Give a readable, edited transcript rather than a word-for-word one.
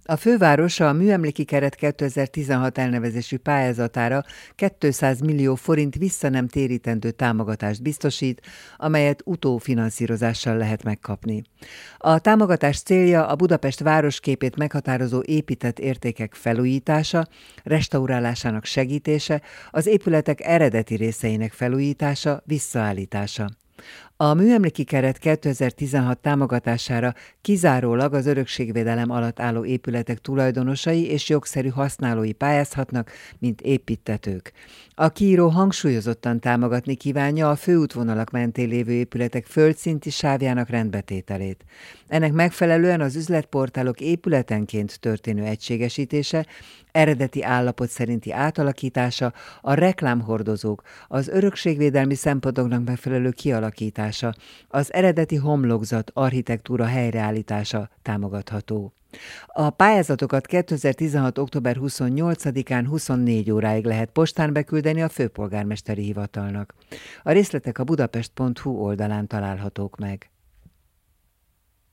A főváros a Műemléki Keret 2016 elnevezésű pályázatára 200 millió forint vissza nem térítendő támogatást biztosít, amelyet utófinanszírozással lehet megkapni. A támogatás célja a Budapest városképét meghatározó épített értékek felújítása, restaurálásának segítése, az épületek eredeti részeinek felújítása, visszaállítása. A Műemléki Keret 2016 támogatására kizárólag az örökségvédelem alatt álló épületek tulajdonosai és jogszerű használói pályázhatnak, mint építtetők. A kiíró hangsúlyozottan támogatni kívánja a főútvonalak mentén lévő épületek földszinti sávjának rendbetételét. Ennek megfelelően az üzletportálok épületenként történő egységesítése, eredeti állapot szerinti átalakítása, a reklámhordozók, az örökségvédelmi szempontoknak megfelelő kialakítása, az eredeti homlokzat architektúra helyreállítása támogatható. A pályázatokat 2016. október 28-án 24 óráig lehet postán beküldeni a főpolgármesteri hivatalnak. A részletek a budapest.hu oldalán találhatók meg.